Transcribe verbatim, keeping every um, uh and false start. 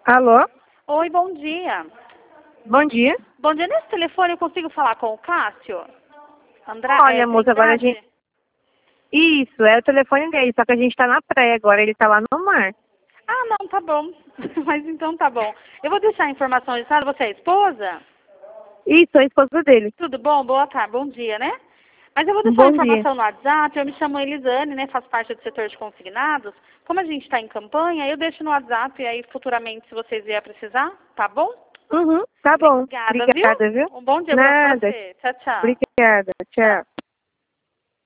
Alô? Oi, bom dia. Bom dia. Bom dia, nesse telefone eu consigo falar com o Cássio? André, Olha, é, moça, agora a Trindade? gente... Isso, é o telefone dele, só que a gente tá na praia agora, ele tá lá no mar. Ah, não, tá bom. Mas então tá bom. Eu vou deixar a informação registrada. Você é a esposa? Isso, a esposa dele. Tudo bom? Boa tarde, bom dia, né? Mas eu vou deixar a Bom dia. informação no WhatsApp. Eu me chamo Elisane, né? Faço parte do setor de consignados. Como a gente está em campanha, eu deixo no WhatsApp e aí futuramente, se vocês vier precisar, tá bom? Uhum, tá bom. Obrigada, viu? Obrigada, viu? Um bom dia pra Nada. você. Tchau, tchau. Obrigada. Tchau. Tchau.